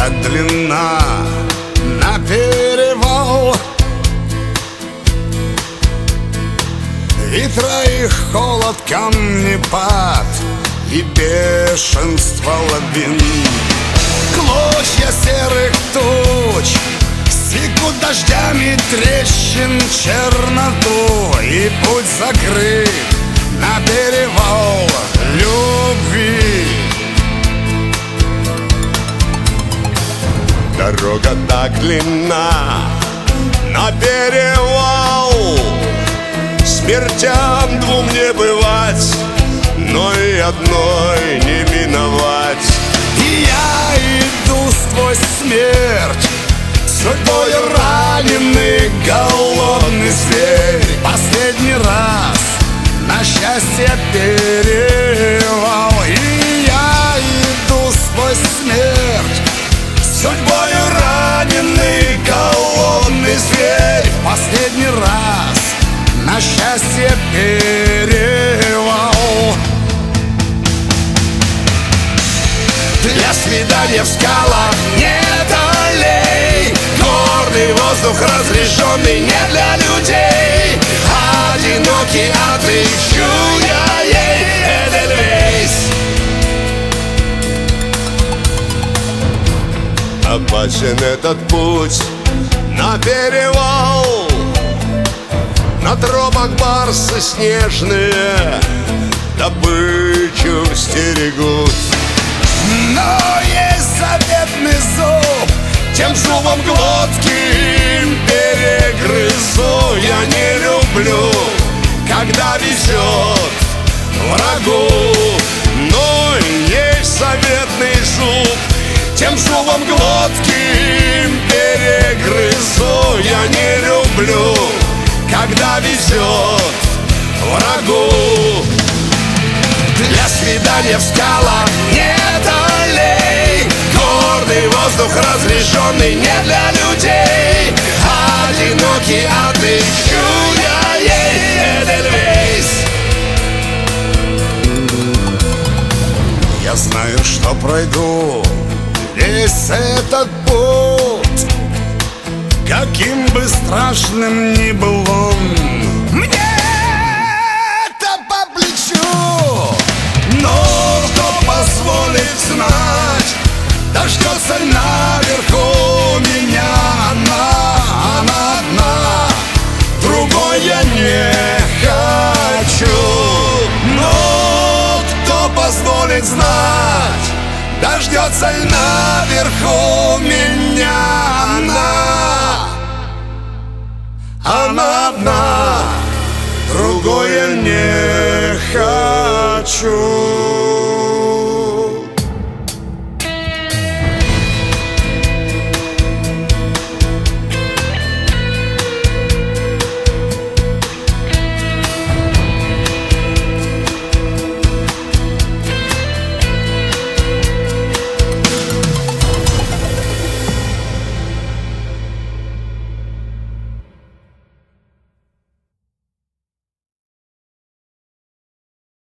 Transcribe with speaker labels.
Speaker 1: так длинна на перевал, и троих холод, камнепад и бешенство лавин. Клочья серых туч секут дождями трещин черноту, и путь закрыт на перевал любви.
Speaker 2: Дорога так длинна на перевал, смертям двум не бывать, но и одной не миновать.
Speaker 1: И я иду сквозь смерть, судьбою раненый голодный зверь. Последний раз на счастье перевал. И я иду сквозь смерть, судьбою раненый голодный зверь. Последний раз на счастье перевал. Для свидания в скалах нет аллей, горный воздух разрешенный не для людей. Одинокий отыщу я ей Эдельвейс.
Speaker 2: Опасен этот путь на перевал, на тропах барсы снежные добычу стерегут.
Speaker 1: Но есть заветный зуб, тем зубом глотки перегрызу. Я не люблю, когда везет врагу, но есть заветный зуб, тем зубом глотки перегрызу. Я не люблю, когда везет врагу. Для свидания в скалах нет аллей, горный воздух разрешенный не для людей. Одинокий отыщу я ей Эдельвейс. Я знаю, что пройду весь этот путь, каким бы страшным ни был он. Мне это по плечу. Но кто позволит знать, дождется наверху меня она одна, другой я не хочу. Но кто позволит знать, дождется наверху меня она одна, другой я не хочу.